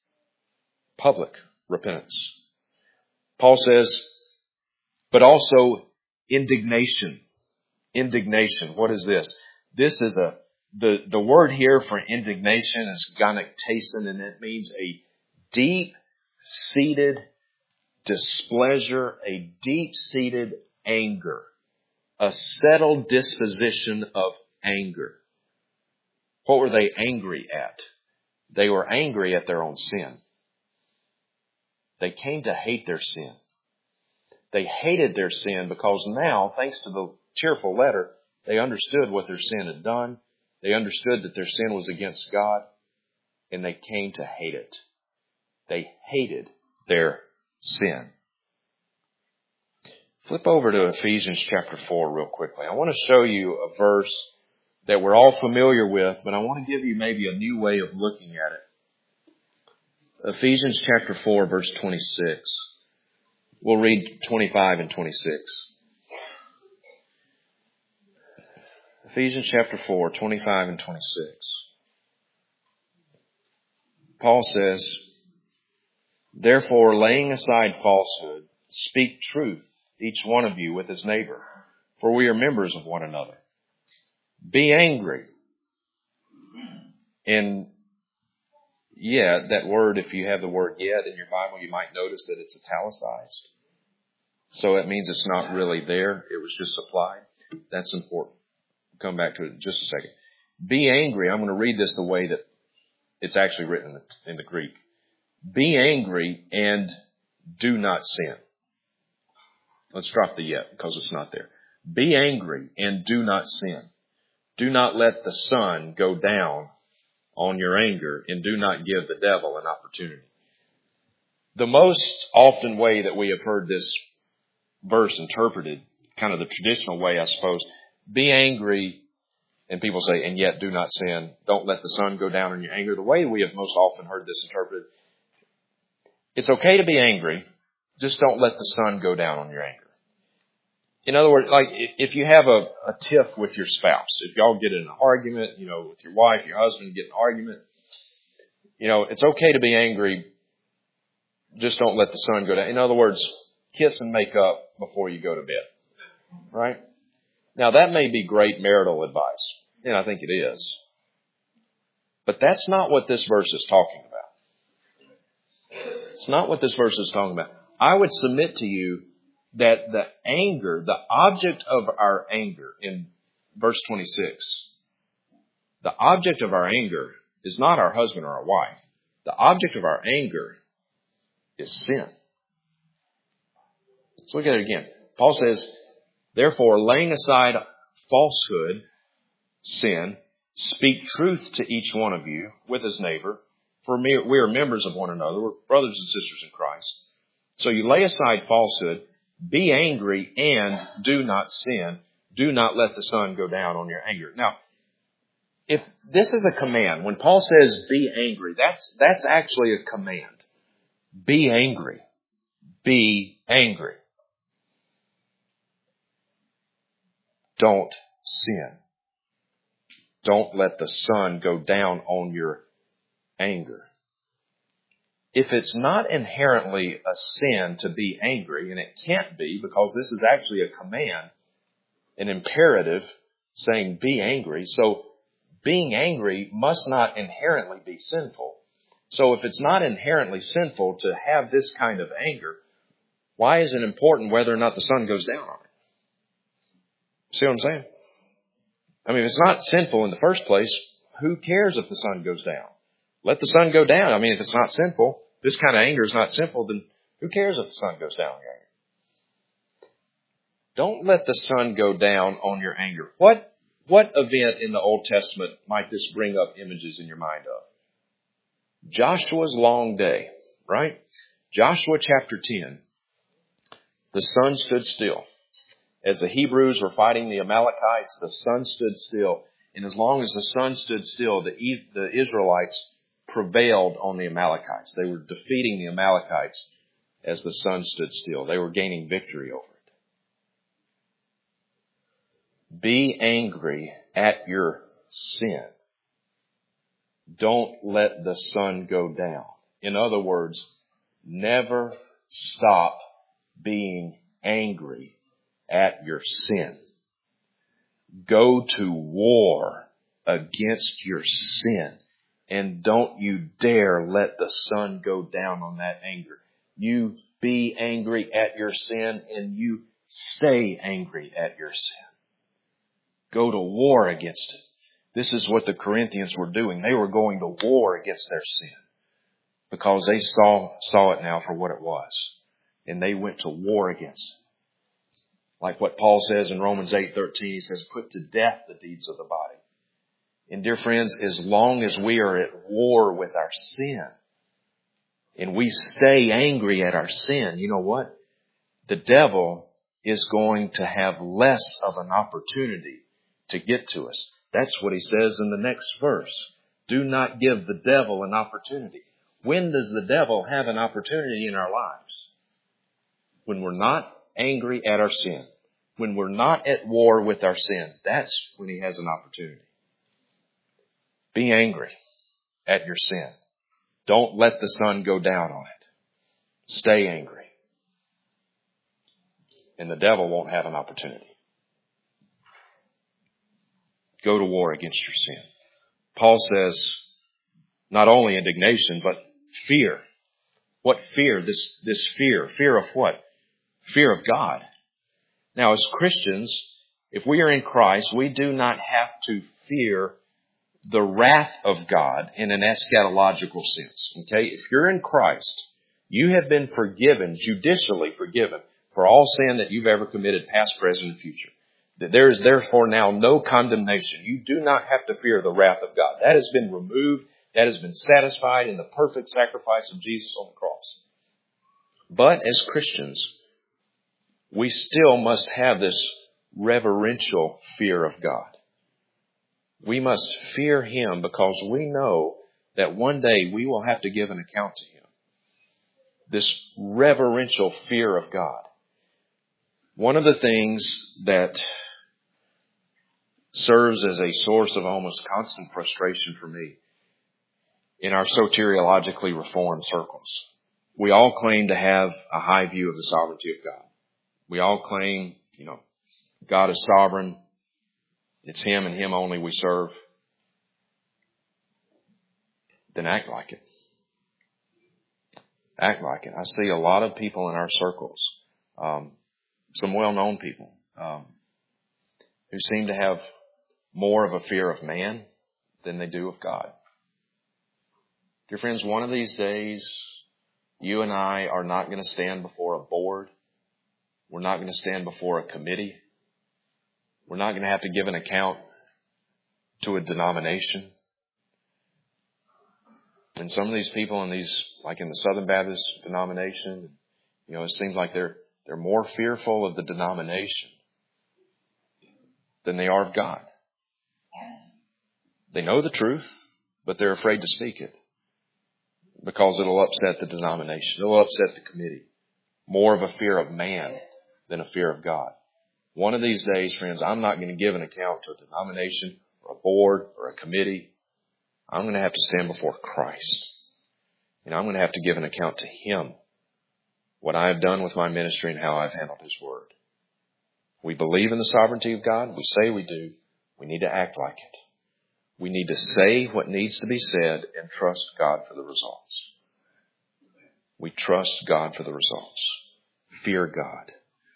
Public repentance. Paul says, but also indignation. Indignation. What is this? This is a, the, the word here for indignation is ganektasin, and it means a deep-seated displeasure, a deep-seated anger, a settled disposition of anger. What were they angry at? They were angry at their own sin. They came to hate their sin. They hated their sin because now, thanks to the cheerful letter, they understood what their sin had done. They understood that their sin was against God, and they came to hate it. They hated their sin. Flip over to Ephesians chapter four real quickly. I want to show you a verse that we're all familiar with, but I want to give you maybe a new way of looking at it. Ephesians chapter four, verse twenty-six. We'll read twenty-five and twenty-six. Ephesians chapter four, twenty-five and twenty-six. Paul says, therefore, laying aside falsehood, speak truth, each one of you with his neighbor, for we are members of one another. Be angry. And yeah, that word, if you have the word yet in your Bible, you might notice that it's italicized. So it means it's not really there. It was just supplied. That's important. We'll come back to it in just a second. Be angry. I'm going to read this the way that it's actually written in the, in the Greek. Be angry and do not sin. Let's drop the yet because it's not there. Be angry and do not sin. Do not let the sun go down on your anger, and do not give the devil an opportunity. The most often way that we have heard this verse interpreted, kind of the traditional way, I suppose, be angry, and people say, and yet do not sin. Don't let the sun go down on your anger. The way we have most often heard this interpreted, it's okay to be angry, just don't let the sun go down on your anger. In other words, like if you have a, a tiff with your spouse, if y'all get in an argument, you know, with your wife, your husband, get in an argument, you know, it's okay to be angry. Just don't let the sun go down. In other words, kiss and make up before you go to bed. Right? Now that may be great marital advice, and I think it is. But that's not what this verse is talking about. It's not what this verse is talking about. I would submit to you that the anger, the object of our anger in verse twenty-six, the object of our anger is not our husband or our wife. The object of our anger is sin. Let's look at it again. Paul says, therefore, laying aside falsehood, sin, speak truth to each one of you with his neighbor, for we are members of one another. We're brothers and sisters in Christ. So you lay aside falsehood, be angry and do not sin. Do not let the sun go down on your anger. Now, if this is a command, when Paul says be angry, that's, that's actually a command. Be angry. Be angry. Don't sin. Don't let the sun go down on your anger. If it's not inherently a sin to be angry, and it can't be because this is actually a command, an imperative saying be angry, so being angry must not inherently be sinful. So if it's not inherently sinful to have this kind of anger, why is it important whether or not the sun goes down on it? See what I'm saying? I mean, if it's not sinful in the first place, who cares if the sun goes down? Let the sun go down. I mean, if it's not sinful, this kind of anger is not sinful, then who cares if the sun goes down on your anger? Don't let the sun go down on your anger. What, what event in the Old Testament might this bring up images in your mind of? Joshua's long day, right? Joshua chapter ten. The sun stood still. As the Hebrews were fighting the Amalekites, the sun stood still. And as long as the sun stood still, the, the Israelites prevailed on the Amalekites. They were defeating the Amalekites as the sun stood still. They were gaining victory over it. Be angry at your sin. Don't let the sun go down. In other words, never stop being angry at your sin. Go to war against your sin. And don't you dare let the sun go down on that anger. You be angry at your sin and you stay angry at your sin. Go to war against it. This is what the Corinthians were doing. They were going to war against their sin because they saw, saw it now for what it was. And they went to war against it. Like what Paul says in Romans eight thirteen, he says, put to death the deeds of the body. And dear friends, as long as we are at war with our sin and we stay angry at our sin, you know what? The devil is going to have less of an opportunity to get to us. That's what he says in the next verse. Do not give the devil an opportunity. When does the devil have an opportunity in our lives? When we're not angry at our sin. When we're not at war with our sin. That's when he has an opportunity. Be angry at your sin. Don't let the sun go down on it. Stay angry. And the devil won't have an opportunity. Go to war against your sin. Paul says, not only indignation, but fear. What fear? This, this fear. Fear of what? Fear of God. Now, as Christians, if we are in Christ, we do not have to fear the wrath of God in an eschatological sense. Okay? If you're in Christ, you have been forgiven, judicially forgiven, for all sin that you've ever committed, past, present, and future. That there is therefore now no condemnation. You do not have to fear the wrath of God. That has been removed. That has been satisfied in the perfect sacrifice of Jesus on the cross. But as Christians, we still must have this reverential fear of God. We must fear Him because we know that one day we will have to give an account to Him. This reverential fear of God. One of the things that serves as a source of almost constant frustration for me in our soteriologically reformed circles. We all claim to have a high view of the sovereignty of God. We all claim, you know, God is sovereign. It's Him and Him only we serve. Then act like it. Act like it. I see a lot of people in our circles, um, some well-known people, um, who seem to have more of a fear of man than they do of God. Dear friends, one of these days, you and I are not going to stand before a board. We're not going to stand before a committee. We're not going to have to give an account to a denomination. And some of these people in these, like in the Southern Baptist denomination, you know, it seems like they're they're more fearful of the denomination than they are of God. They know the truth, but they're afraid to speak it because it'll upset the denomination. It'll upset the committee. More of a fear of man than a fear of God. One of these days, friends, I'm not going to give an account to a denomination or a board or a committee. I'm going to have to stand before Christ. And I'm going to have to give an account to Him. What I have done with my ministry and how I've handled His Word. We believe in the sovereignty of God. We say we do. We need to act like it. We need to say what needs to be said and trust God for the results. We trust God for the results. Fear God.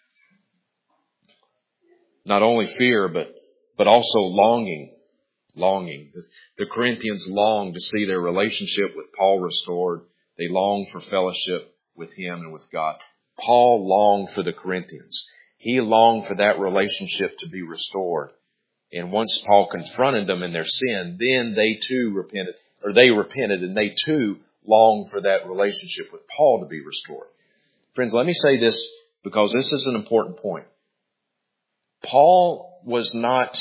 Not only fear, but, but also longing. Longing. The, the Corinthians longed to see their relationship with Paul restored. They longed for fellowship with Him and with God. Paul longed for the Corinthians. He longed for that relationship to be restored. And once Paul confronted them in their sin, then they too repented, or they repented and they too longed for that relationship with Paul to be restored. Friends, let me say this because this is an important point. Paul was not,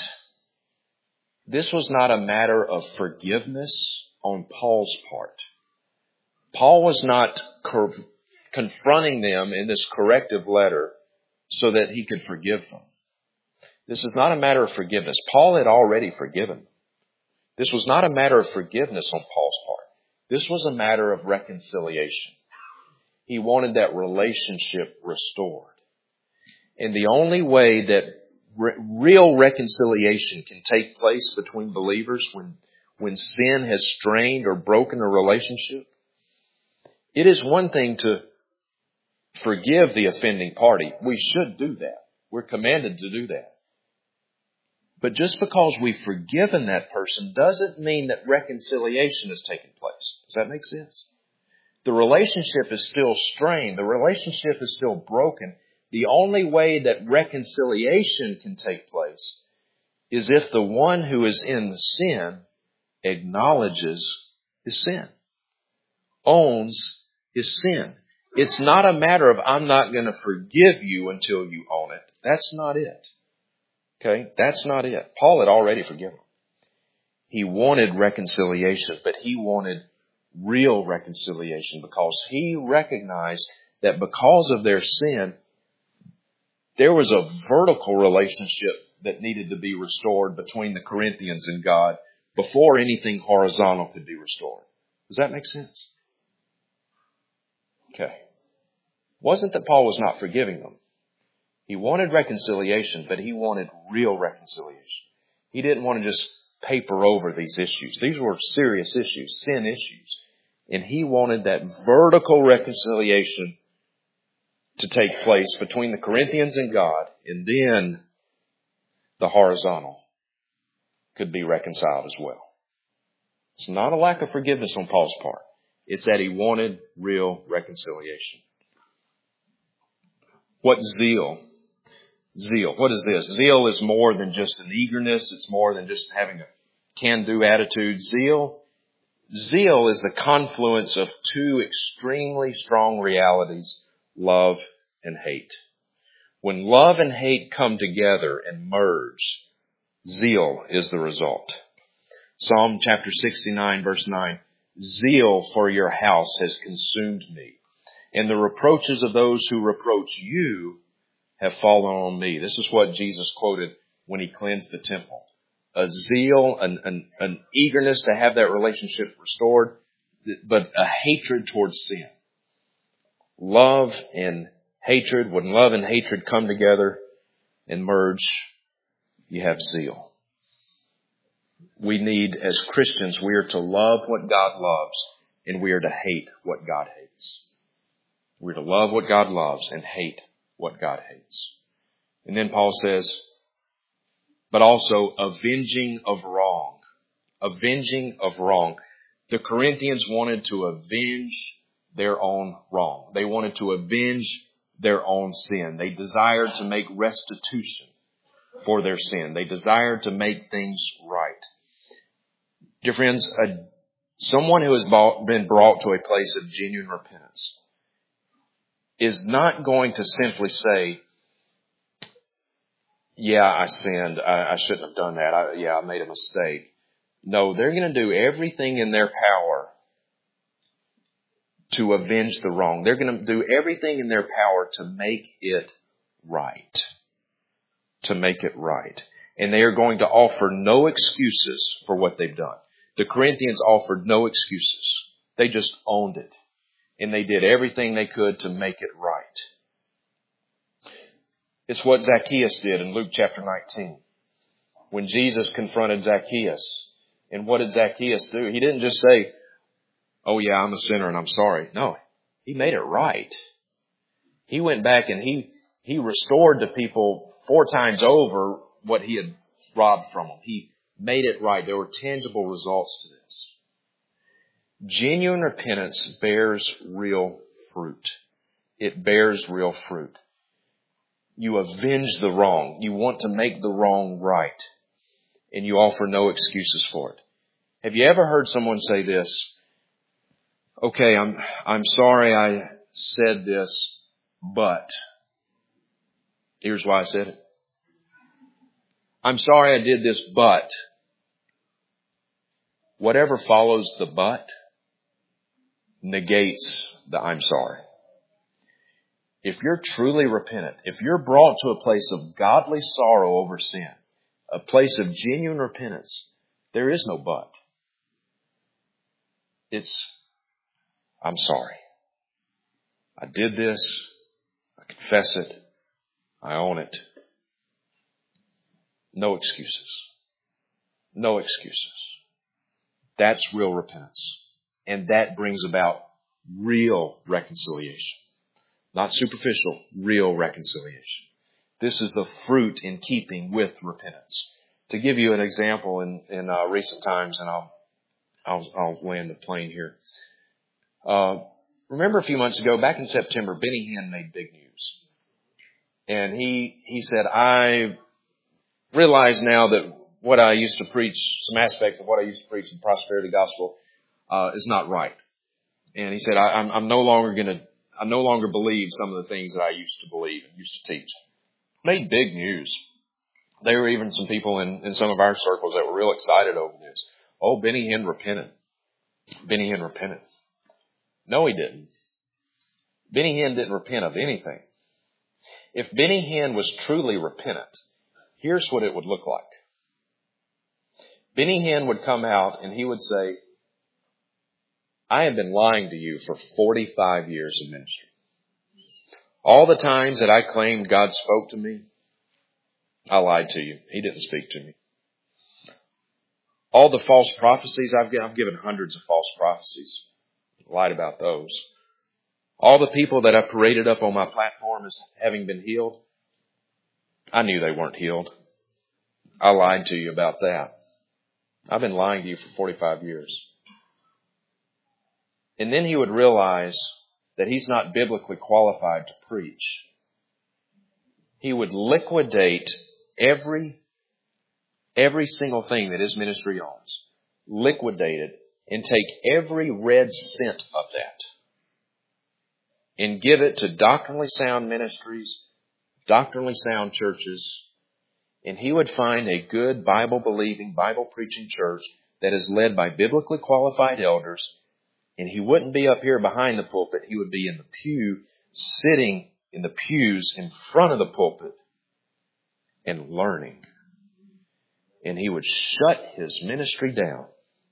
this was not a matter of forgiveness on Paul's part. Paul was not cor- confronting them in this corrective letter so that he could forgive them. This is not a matter of forgiveness. Paul had already forgiven them. This was not a matter of forgiveness on Paul's part. This was a matter of reconciliation. He wanted that relationship restored. And the only way that re- real reconciliation can take place between believers when, when sin has strained or broken a relationship, it is one thing to forgive the offending party. We should do that. We're commanded to do that. But just because we've forgiven that person doesn't mean that reconciliation has taken place. Does that make sense? The relationship is still strained. The relationship is still broken. The only way that reconciliation can take place is if the one who is in the sin acknowledges his sin, owns his sin. It's not a matter of I'm not going to forgive you until you own it. That's not it. Okay, that's not it. Paul had already forgiven. He wanted reconciliation, but he wanted real reconciliation because he recognized that because of their sin, there was a vertical relationship that needed to be restored between the Corinthians and God before anything horizontal could be restored. Does that make sense? Okay. Wasn't that Paul was not forgiving them. He wanted reconciliation, but he wanted real reconciliation. He didn't want to just paper over these issues. These were serious issues, sin issues. And he wanted that vertical reconciliation to take place between the Corinthians and God, and then the horizontal could be reconciled as well. It's not a lack of forgiveness on Paul's part. It's that he wanted real reconciliation. What zeal? Zeal. What is this? Zeal is more than just an eagerness. It's more than just having a can-do attitude. Zeal, zeal is the confluence of two extremely strong realities, love and hate. When love and hate come together and merge, zeal is the result. Psalm chapter sixty-nine, verse nine, zeal for your house has consumed me, and the reproaches of those who reproach you have fallen on me. This is what Jesus quoted when he cleansed the temple. A zeal, an, an, an eagerness to have that relationship restored, but a hatred towards sin. Love and hatred, when love and hatred come together and merge, you have zeal. We need, as Christians, we are to love what God loves, and we are to hate what God hates. We're to love what God loves and hate what God hates. And then Paul says, but also avenging of wrong. Avenging of wrong. The Corinthians wanted to avenge their own wrong. They wanted to avenge their own sin. They desired to make restitution for their sin. They desired to make things right. Dear friends, a, someone who has been brought to a place of genuine repentance is not going to simply say, yeah, I sinned. I, I shouldn't have done that. I, yeah, I made a mistake. No, they're going to do everything in their power to avenge the wrong. They're going to do everything in their power to make it right. To make it right. And they are going to offer no excuses for what they've done. The Corinthians offered no excuses. They just owned it. And they did everything they could to make it right. It's what Zacchaeus did in Luke chapter nineteen. When Jesus confronted Zacchaeus. And what did Zacchaeus do? He didn't just say, oh yeah, I'm a sinner and I'm sorry. No, he made it right. He went back and he, he restored to people four times over what he had robbed from them. He made it right. There were tangible results to this. Genuine repentance bears real fruit. It bears real fruit. You avenge the wrong. You want to make the wrong right. And you offer no excuses for it. Have you ever heard someone say this? Okay, I'm, I'm sorry I said this, but here's why I said it. I'm sorry I did this, but whatever follows the but negates the I'm sorry. If you're truly repentant, if you're brought to a place of godly sorrow over sin, a place of genuine repentance, there is no but. It's, I'm sorry. I did this. I confess it. I own it. No excuses. No excuses. That's real repentance. And that brings about real reconciliation. Not superficial, real reconciliation. This is the fruit in keeping with repentance. To give you an example in, in uh, recent times, and I'll, I'll, I'll land the plane here. Uh, remember a few months ago, back in September, Benny Hinn made big news. And he, he said, I realize now that what I used to preach, some aspects of what I used to preach in the prosperity gospel, uh, is not right. And he said, I, I'm, I'm no longer going to, I no longer believe some of the things that I used to believe and used to teach. Made big news. There were even some people in, in some of our circles that were real excited over this. Oh, Benny Hinn repented. Benny Hinn repented. No, he didn't. Benny Hinn didn't repent of anything. If Benny Hinn was truly repentant, here's what it would look like. Benny Hinn would come out and he would say, I have been lying to you for forty-five years of ministry. All the times that I claimed God spoke to me, I lied to you. He didn't speak to me. All the false prophecies, I've, I've given hundreds of false prophecies. Lied about those. All the people that I paraded up on my platform as having been healed, I knew they weren't healed. I lied to you about that. I've been lying to you for forty-five years. And then he would realize that he's not biblically qualified to preach. He would liquidate every, every single thing that his ministry owns, liquidate it, and take every red cent of that and give it to doctrinally sound ministries, doctrinally sound churches, and he would find a good Bible-believing, Bible-preaching church that is led by biblically qualified elders, and he wouldn't be up here behind the pulpit. He would be in the pew, sitting in the pews in front of the pulpit and learning. And he would shut his ministry down.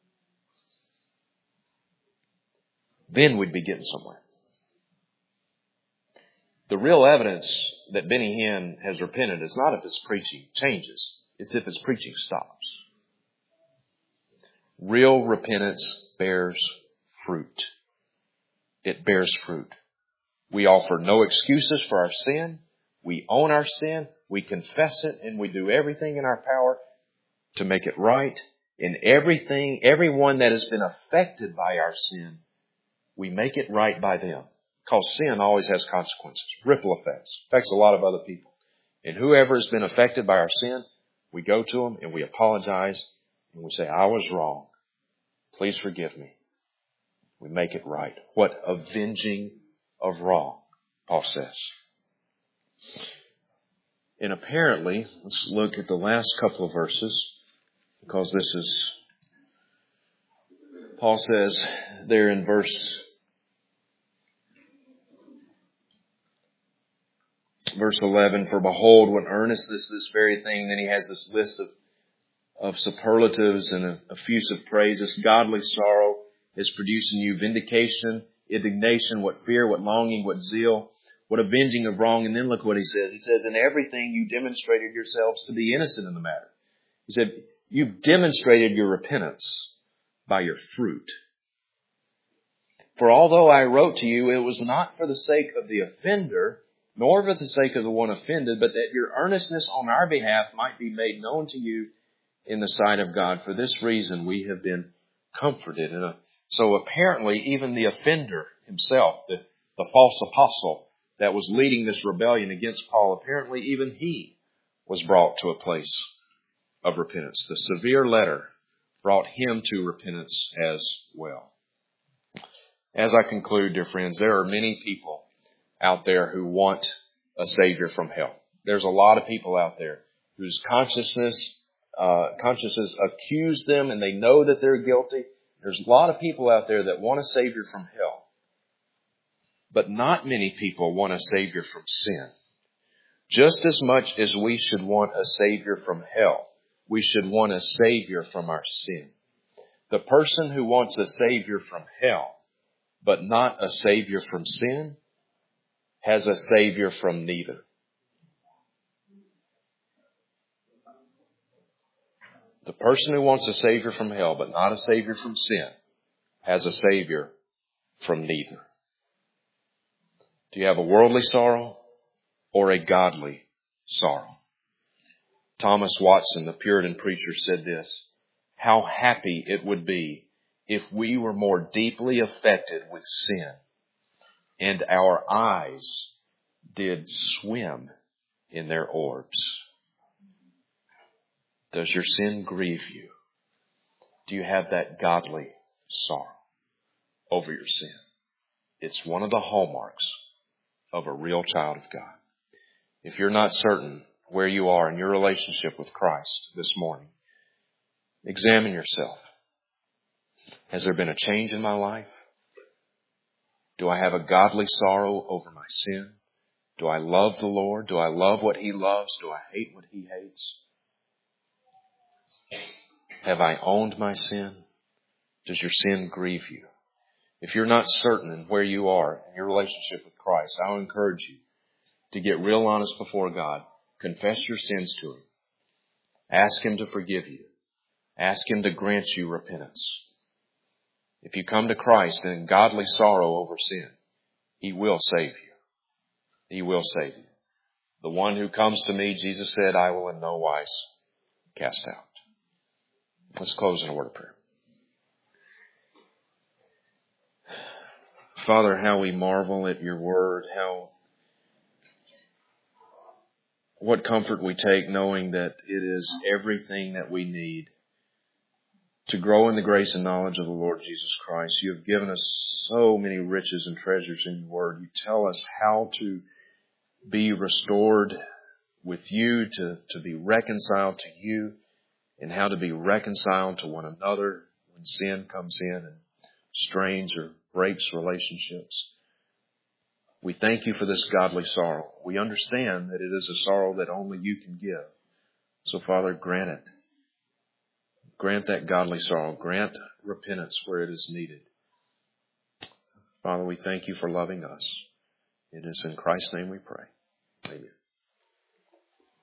Then we'd be getting somewhere. The real evidence that Benny Hinn has repented is not if his preaching changes. It's if his preaching stops. Real repentance bears fruit. It bears fruit. We offer no excuses for our sin. We own our sin. We confess it, and we do everything in our power to make it right. In everything, everyone that has been affected by our sin, we make it right by them. Because sin always has consequences, ripple effects, affects a lot of other people. And whoever has been affected by our sin, we go to them and we apologize and we say, I was wrong. Please forgive me. We make it right. What avenging of wrong, Paul says. And apparently, let's look at the last couple of verses, because this is, Paul says there in verse Verse eleven, for behold, what earnestness this very thing. Then he has this list of, of superlatives and effusive praise. This godly sorrow is producing you vindication, indignation, what fear, what longing, what zeal, what avenging of wrong. And then look what he says. He says, in everything you demonstrated yourselves to be innocent in the matter. He said, you've demonstrated your repentance by your fruit. For although I wrote to you, it was not for the sake of the offender, nor for the sake of the one offended, but that your earnestness on our behalf might be made known to you in the sight of God. For this reason we have been comforted. And so apparently even the offender himself, the, the false apostle that was leading this rebellion against Paul, apparently even he was brought to a place of repentance. The severe letter brought him to repentance as well. As I conclude, dear friends, there are many people out there who want a Savior from hell. There's a lot of people out there whose consciousness, uh, consciousness accuse them and they know that they're guilty. There's a lot of people out there that want a Savior from hell. But not many people want a Savior from sin. Just as much as we should want a Savior from hell, we should want a Savior from our sin. The person who wants a Savior from hell, but not a Savior from sin, has a Savior from neither. The person who wants a Savior from hell, but not a Savior from sin, has a Savior from neither. Do you have a worldly sorrow or a godly sorrow? Thomas Watson, the Puritan preacher, said this, how happy it would be if we were more deeply affected with sin and our eyes did swim in their orbs. Does your sin grieve you? Do you have that godly sorrow over your sin? It's one of the hallmarks of a real child of God. If you're not certain where you are in your relationship with Christ this morning, examine yourself. Has there been a change in my life? Do I have a godly sorrow over my sin? Do I love the Lord? Do I love what He loves? Do I hate what He hates? Have I owned my sin? Does your sin grieve you? If you're not certain in where you are in your relationship with Christ, I'll encourage you to get real honest before God. Confess your sins to Him. Ask Him to forgive you. Ask Him to grant you repentance. If you come to Christ in godly sorrow over sin, He will save you. He will save you. The one who comes to me, Jesus said, I will in no wise cast out. Let's close in a word of prayer. Father, how we marvel at your word, how what comfort we take knowing that it is everything that we need to grow in the grace and knowledge of the Lord Jesus Christ. You have given us so many riches and treasures in your word. You tell us how to be restored with you, to, to be reconciled to you, and how to be reconciled to one another when sin comes in and strains or breaks relationships. We thank you for this godly sorrow. We understand that it is a sorrow that only you can give. So, Father, grant it. Grant that godly sorrow. Grant repentance where it is needed. Father, we thank you for loving us. It is in Christ's name we pray. Amen.